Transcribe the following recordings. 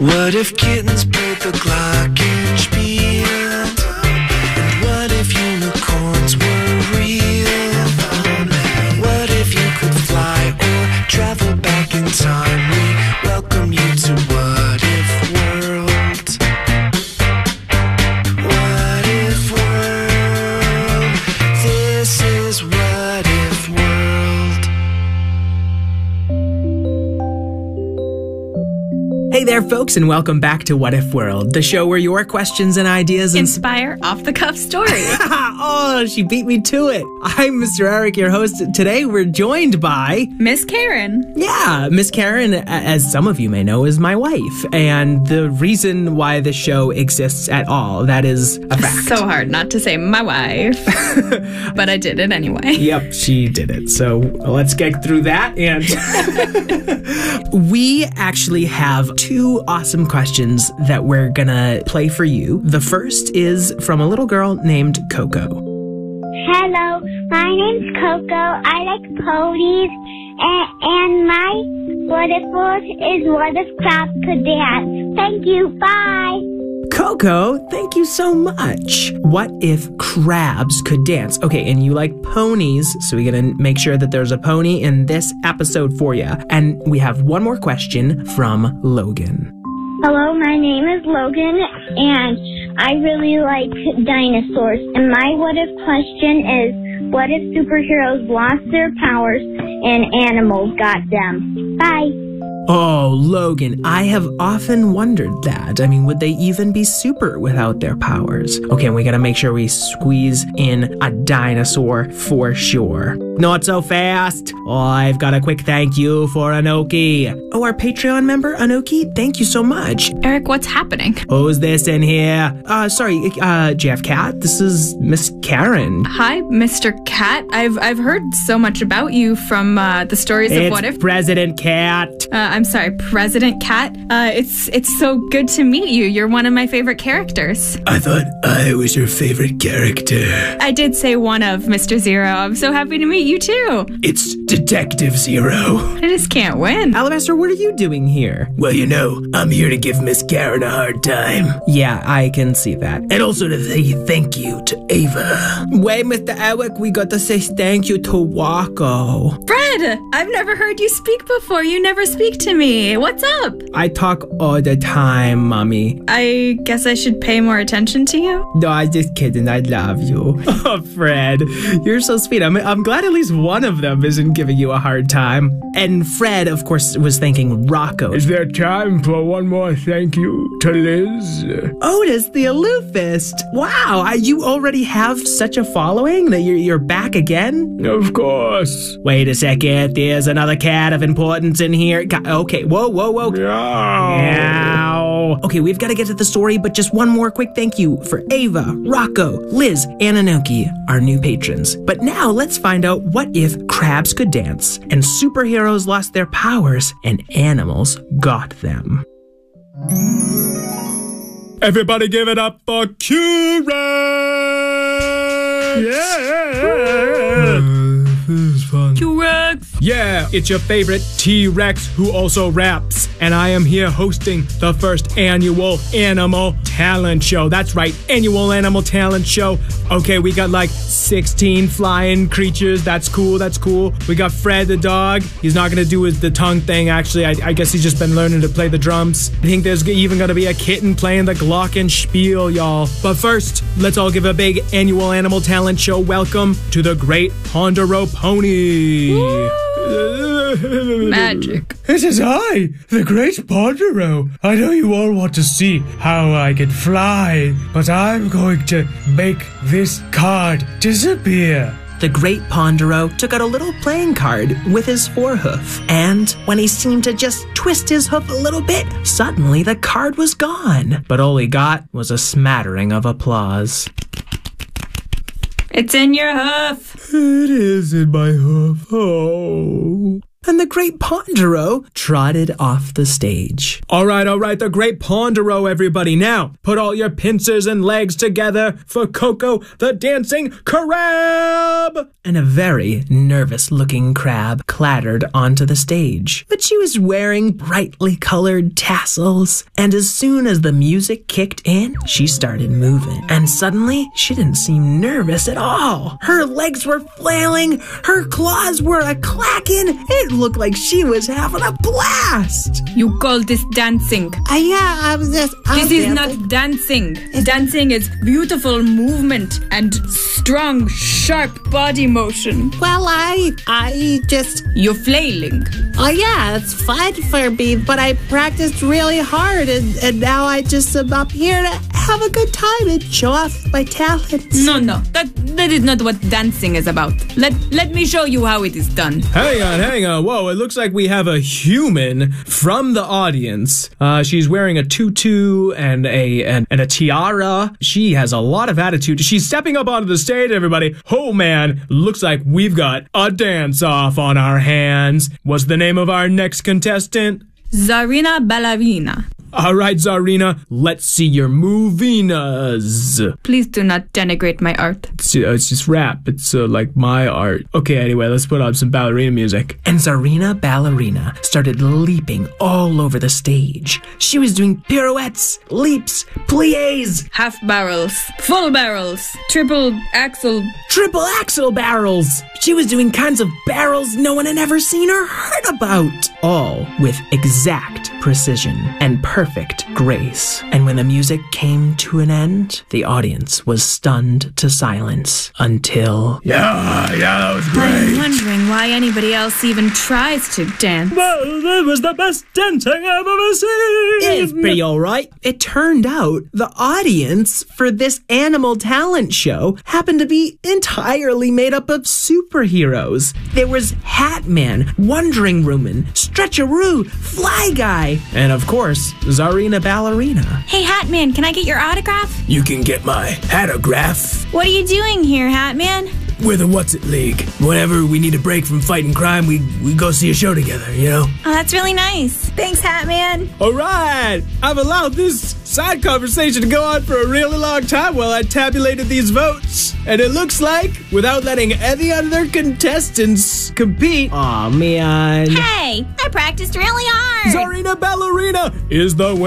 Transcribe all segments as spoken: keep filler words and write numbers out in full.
What if kittens played the glockenspiel? And what if unicorns were real? What if you could fly or travel back in time? We welcome you to What If World. What If World? This is What If World. Hey there, folks, and welcome back to What If World, the show where your questions and ideas inspire off-the-cuff stories. Oh, she beat me to it. I'm Mister Eric, your host. Today, we're joined by Miss Karen. Yeah, Miss Karen, as some of you may know, is my wife, and the reason why the show exists at all, that is a fact. So hard not to say my wife, but I did it anyway. Yep, she did it. So let's get through that. And we actually have two awesome questions that we're gonna play for you. The first is from a little girl named Coco. Hello, my name's Coco. I like ponies, and, and my what if world is what if crabs could dance. Thank you. Bye. Coco, thank you so much. What if crabs could dance? Okay, and you like ponies, so we're gonna make sure that there's a pony in this episode for you. And we have one more question from Logan. Hello, my name is Logan, and I really like dinosaurs. And my what if question is, what if superheroes lost their powers and animals got them? Bye. Oh, Logan, I have often wondered that. I mean, would they even be super without their powers? Okay, we gotta make sure we squeeze in a dinosaur for sure. Not so fast. Oh, I've got a quick thank you for Anoki. Oh, our Patreon member, Anoki, thank you so much. Eric, what's happening? Who's this in here? Uh, sorry, uh, Jeff Cat, this is Miss Karen. Hi, Mister Cat. I've I've heard so much about you from uh, the stories it's of What If. President Cat. Uh, I'm sorry, President Cat. Uh, it's it's so good to meet you. You're one of my favorite characters. I thought I was your favorite character. I did say one of, Mister Zero. I'm so happy to meet you too. It's Detective Zero. I just can't win. Alabaster, what are you doing here? Well, you know, I'm here to give Miss Karen a hard time. Yeah, I can see that. And also to say thank you to Ava. Wait, Mister Eric, we got to say thank you to Wacko. Fred, I've never heard you speak before. You never speak to me. What's up? I talk all the time, Mommy. I guess I should pay more attention to you? No, I'm just kidding. I love you. Oh, Fred, you're so sweet. I'm, I'm glad at least one of them isn't giving you a hard time. And Fred, of course, was thanking Rocco. Is there time for one more thank you to Liz? Otis the Aloofist. Wow, I, you already have such a following that you're, you're back again? Of course. Wait a second. There's another cat of importance in here. Okay, whoa, whoa, whoa. Meow. Meow. Okay, we've got to get to the story, but just one more quick thank you for Ava, Rocco, Liz, and Anoki, our new patrons. But now let's find out what if crabs could dance and superheroes lost their powers and animals got them. Everybody give it up for Q-Rex! Yeah! This is fun. Q-Rex! Yeah, it's your favorite T-Rex who also raps. And I am here hosting the first annual Animal Talent Show. That's right, annual Animal Talent Show. Okay, we got like sixteen flying creatures. That's cool, that's cool. We got Fred the dog. He's not gonna do his, the tongue thing, actually. I, I guess he's just been learning to play the drums. I think there's even gonna be a kitten playing the glockenspiel, y'all. But first, let's all give a big annual Animal Talent Show welcome to the Great Ponderow Pony. Magic. It is I, the Great Ponderow. I know you all want to see how I can fly, but I'm going to make this card disappear. The Great Ponderow took out a little playing card with his forehoof, and when he seemed to just twist his hoof a little bit, suddenly the card was gone. But all he got was a smattering of applause. It's in your hoof. It is in my hoof. Oh. and the great Pondero trotted off the stage. All right, all right, the great Pondero, everybody. Now, put all your pincers and legs together for Coco the Dancing Crab! And a very nervous-looking crab clattered onto the stage. But she was wearing brightly colored tassels, and as soon as the music kicked in, she started moving. And suddenly, she didn't seem nervous at all. Her legs were flailing, her claws were a-clacking. It looked like she was having a blast. You call this dancing? Uh, yeah, I was just... I This was is dancing. not dancing. Dancing is beautiful movement and strong, sharp body motion. Well, I... I just... You're flailing. Oh, yeah, it's fun for me, but I practiced really hard, and, and now I just am up here to have a good time and show off my talents. No, no, that that is not what dancing is about. Let let me show you how it is done. Hang on, hang on. Whoa, it looks like we have a human from the audience. Uh, she's wearing a tutu and a and, and a tiara. She has a lot of attitude. She's stepping up onto the stage, everybody. Oh, man, looks like we've got a dance-off on our hands. What's the name of our next contestant? Zarina Ballerina. All right, Zarina, let's see your movinas. Please do not denigrate my art. It's, uh, it's just rap. It's uh, like my art. Okay, anyway, let's put on some ballerina music. And Zarina Ballerina started leaping all over the stage. She was doing pirouettes, leaps, plies, Half barrels, full barrels, triple axle. triple axle barrels. She was doing kinds of barrels no one had ever seen or heard about. All with exact precision and perfect grace. And when the music came to an end, the audience was stunned to silence until... Yeah, yeah, that was I'm wondering why anybody else even tries to dance. Well, that was the best dancing I've ever seen. It's pretty alright. It turned out the audience for this animal talent show happened to be entirely made up of superheroes. There was Hat Man, Wondering Woman, Stretcheroo, Fly Guy, and of course, Zarina Ballerina. Hey, Hatman, can I get your autograph? You can get my autograph. What are you doing here, Hatman? We're the What's It League. Whenever we need a break from fighting crime, we, we go see a show together, you know? Oh, that's really nice. Thanks, Hatman. All right, I've allowed this side conversation to go on for a really long time while I tabulated these votes. And it looks like, without letting any other contestants compete, Aw, man. Hey, I practiced really hard. Zarina Ballerina is the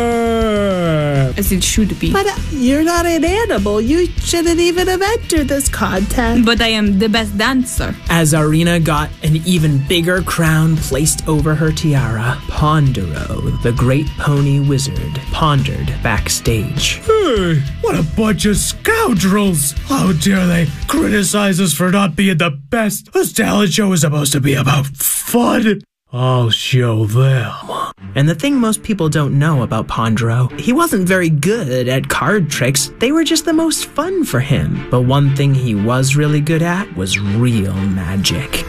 winner. As it should be. But uh, you're not an animal. You shouldn't even have entered this contest. But I am the best dancer. As Zarina got an even bigger crown placed over her tiara, Pondero, the great pony wizard, pondered backstage. Hey, what a bunch of scoundrels. How dare they criticize us for not being the best? This talent show is supposed to be about fun. I'll show them. And the thing most people don't know about Pondero, he wasn't very good at card tricks. They were just the most fun for him. But one thing he was really good at was real magic.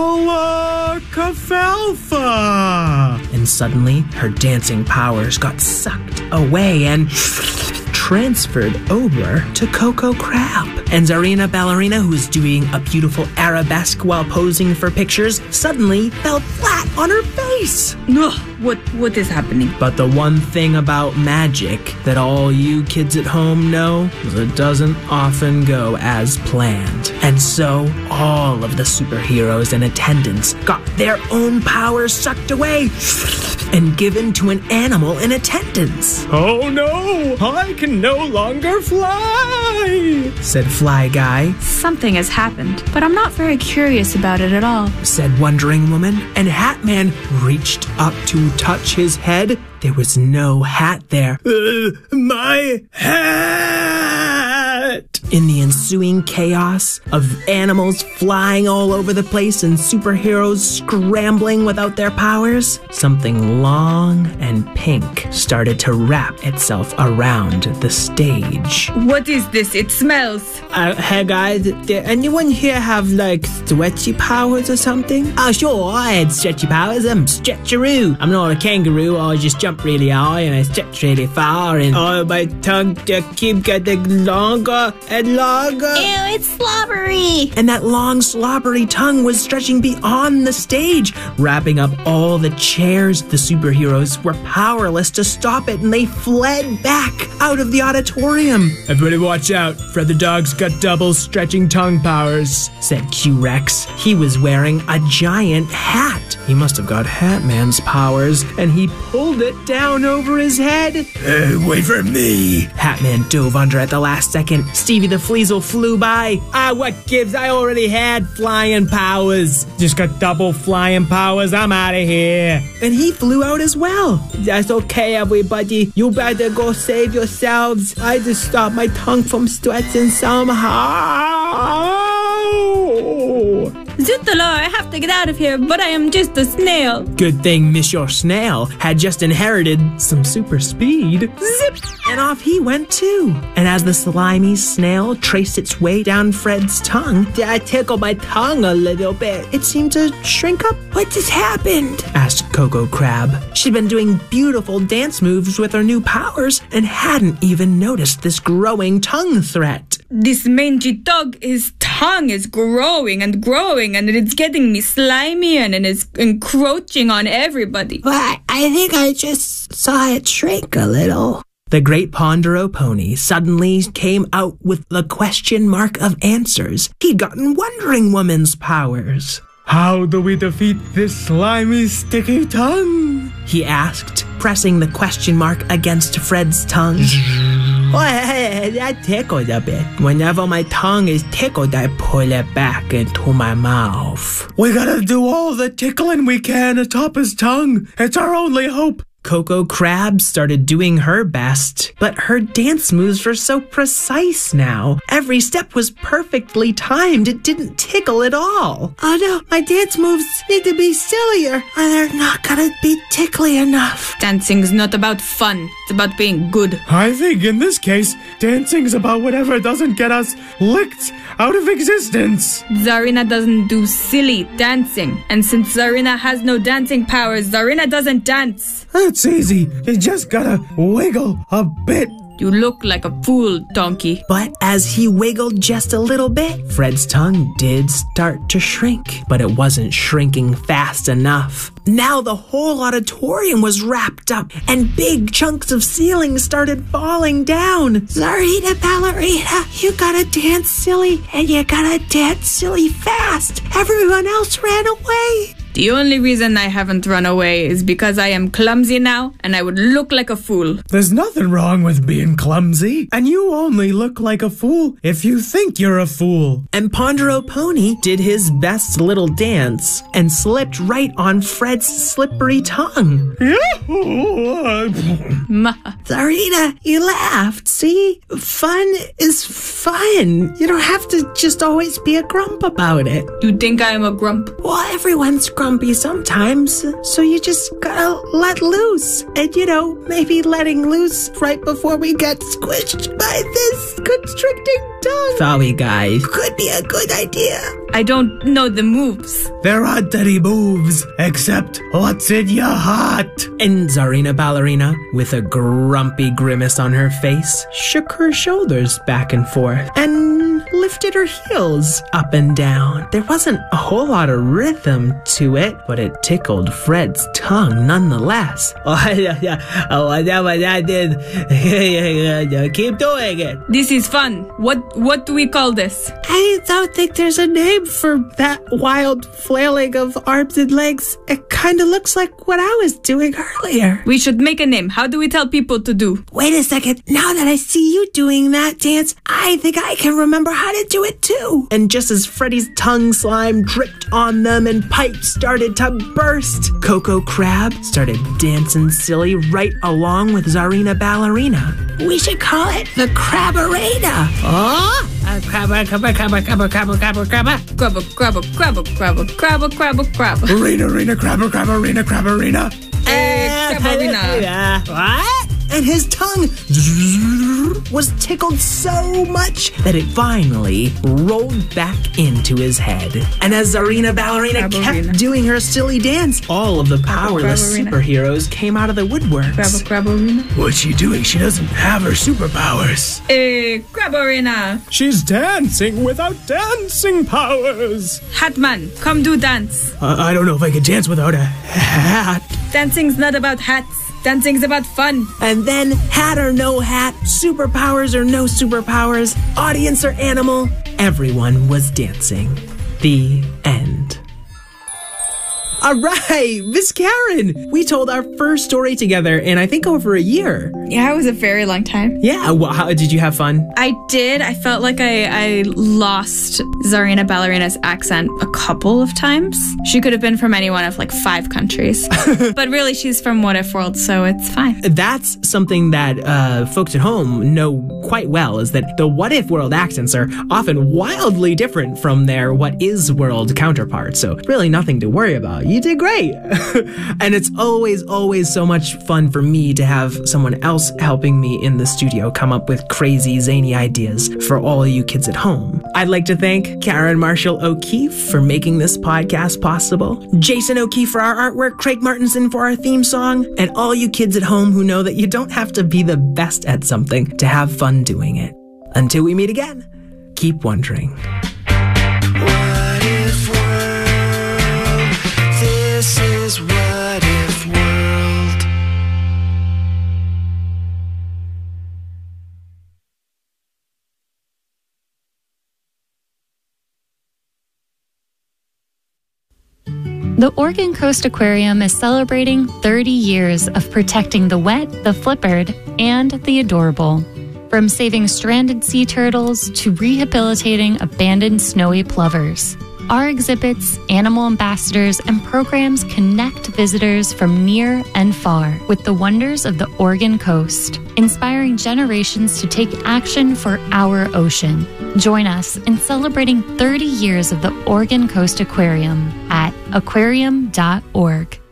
Alakafalfa. And suddenly, her dancing powers got sucked away and transferred over to Coco Crab. And Zarina Ballerina, who was doing a beautiful arabesque while posing for pictures, suddenly fell flat on her face. Ugh, what what is happening? But the one thing about magic that all you kids at home know is it doesn't often go as planned. And so all of the superheroes in attendance got their own powers sucked away and given to an animal in attendance. Oh no, I can no longer fly, said Fly Guy, Something has happened, but I'm not very curious about it at all. said Wondering Woman, and Hatman reached up to touch his head. There was no hat there. Uh, my hat! In the ensuing chaos of animals flying all over the place and superheroes scrambling without their powers, something long and pink started to wrap itself around the stage. What is this? It smells. Uh, hey guys, did anyone here have like stretchy powers or something? Oh sure, I had stretchy powers. I'm Stretcheroo. I'm not a kangaroo. I just jump really high and I stretch really far and... Oh, my tongue just keep getting longer red log. Ew, it's slobbery. And that long, slobbery tongue was stretching beyond the stage, wrapping up all the chairs. The superheroes were powerless to stop it, and they fled back out of the auditorium. Everybody watch out. Fred the dog's got double stretching tongue powers, said Q-Rex. He was wearing a giant hat. He must have got Hatman's powers, and he pulled it down over his head. Hey, wait for me. Hatman dove under at the last second. Stevie the Fleasel flew by. Ah, what gives? I already had flying powers. Just got double flying powers. I'm out of here. And he flew out as well. That's okay, everybody. You better go save yourselves. I just stopped my tongue from stretching somehow. Zootalo, I have to get out of here, but I am just a snail. Good thing Monsieur Snail had just inherited some super speed. Zip! And off he went too. And as the slimy snail traced its way down Fred's tongue, I tickled my tongue a little bit. It seemed to shrink up. What just happened? Asked Coco Crab. She'd been doing beautiful dance moves with her new powers and hadn't even noticed this growing tongue threat. This mangy dog, his tongue is growing and growing, and it's getting me slimy and it is encroaching on everybody. But I think I just saw it shrink a little. The great Pondero pony suddenly came out with the question mark of answers. He'd gotten Wondering Woman's powers. How do we defeat this slimy, sticky tongue? He asked, pressing the question mark against Fred's tongue. Oh, hey, that tickled a bit. Whenever my tongue is tickled, I pull it back into my mouth. We gotta do all the tickling we can atop his tongue. It's our only hope. Coco Crab started doing her best, but her dance moves were so precise now. Every step was perfectly timed. It didn't tickle at all. Oh no, my dance moves need to be sillier, or they're not gonna be tickly enough. Dancing's not about fun. It's about being good. I think in this case, dancing's about whatever doesn't get us licked out of existence. Czarina doesn't do silly dancing. And since Czarina has no dancing powers, Czarina doesn't dance. That's easy. You just gotta wiggle a bit. You look like a fool, donkey. But as he wiggled just a little bit, Fred's tongue did start to shrink, but it wasn't shrinking fast enough. Now the whole auditorium was wrapped up, and big chunks of ceiling started falling down. Czarina Ballerina, you gotta dance silly, and you gotta dance silly fast. Everyone else ran away. The only reason I haven't run away is because I am clumsy now, and I would look like a fool. There's nothing wrong with being clumsy, and you only look like a fool if you think you're a fool. And Pondero Pony did his best little dance and slipped right on Fred's slippery tongue. Czarina, you laughed, see? Fun is fun. You don't have to just always be a grump about it. You think I am a grump? Well, everyone's grumpy sometimes, so you just gotta let loose. And, you know, maybe letting loose right before we get squished by this constricting tongue. Sorry, guys. Could be a good idea. I don't know the moves. There aren't any moves, except what's in your heart. And Czarina Ballerina, with a grumpy grimace on her face, shook her shoulders back and forth and lifted her heels up and down. There wasn't a whole lot of rhythm to it, but it tickled Fred's tongue nonetheless. Oh, yeah, yeah. Oh, whatever that is, keep doing it. This is fun. What what do we call this? I don't think there's a name for that wild flailing of arms and legs. It kind of looks like what I was doing earlier. We should make a name. How do we tell people to do? Wait a second. Now that I see you doing that dance, I think I can remember how to do it too. And just as Freddy's tongue slime dripped on them and pipes started to burst, Coco Crab started dancing silly right along with Czarina Ballerina. We should call it the Crabarena. Oh? Crabba, crabba, crabba, crabba, crabba, crabba, crabba. Crabba, crabba, crabba, crabba, crabba, crabba, crabba. Arena, arena, crabba, crabba, arena, crabba, arena. Hey, Crabarena. What? and his tongue was tickled so much that it finally rolled back into his head. And as Tsarina Ballerina Crabberina. kept doing her silly dance, all of the powerless Crabberina. superheroes came out of the woodworks. Crab Crabberina. What's she doing? She doesn't have her superpowers. Eh, Crabberina. She's dancing without dancing powers. Hatman, come do dance. Uh, I don't know if I could dance without a hat. Dancing's not about hats. Dancing's about fun. And then, hat or no hat, superpowers or no superpowers, audience or animal, everyone was dancing. The end. All right, Miss Karen, we told our first story together in I think over a year. Yeah, it was a very long time. Yeah, well, how, did you have fun? I did. I felt like I, I lost Tsarina Ballerina's accent a couple of times. She could have been from any one of like five countries. But really, she's from What If World, so it's fine. That's something that uh, folks at home know quite well, is that the What If World accents are often wildly different from their What Is World counterparts, so really nothing to worry about. You did great. And it's always, always so much fun for me to have someone else helping me in the studio come up with crazy, zany ideas for all you kids at home. I'd like to thank Karen Marshall O'Keefe for making this podcast possible, Jason O'Keefe for our artwork, Craig Martinson for our theme song, and all you kids at home who know that you don't have to be the best at something to have fun doing it. Until we meet again, keep wondering. What if world? This is What If World. The Oregon Coast Aquarium is celebrating thirty years of protecting the wet, the flippered, and the adorable. From saving stranded sea turtles to rehabilitating abandoned snowy plovers. Our exhibits, animal ambassadors, and programs connect visitors from near and far with the wonders of the Oregon coast, inspiring generations to take action for our ocean. Join us in celebrating thirty years of the Oregon Coast Aquarium at aquarium dot org.